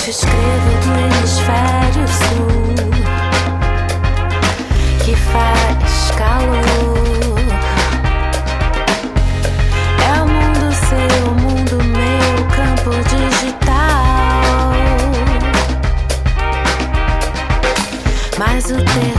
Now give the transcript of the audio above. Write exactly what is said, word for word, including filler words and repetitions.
te escrevo do hemisfério sul, que faz calor. É o mundo seu, o mundo meu, campo digital. Mas o terror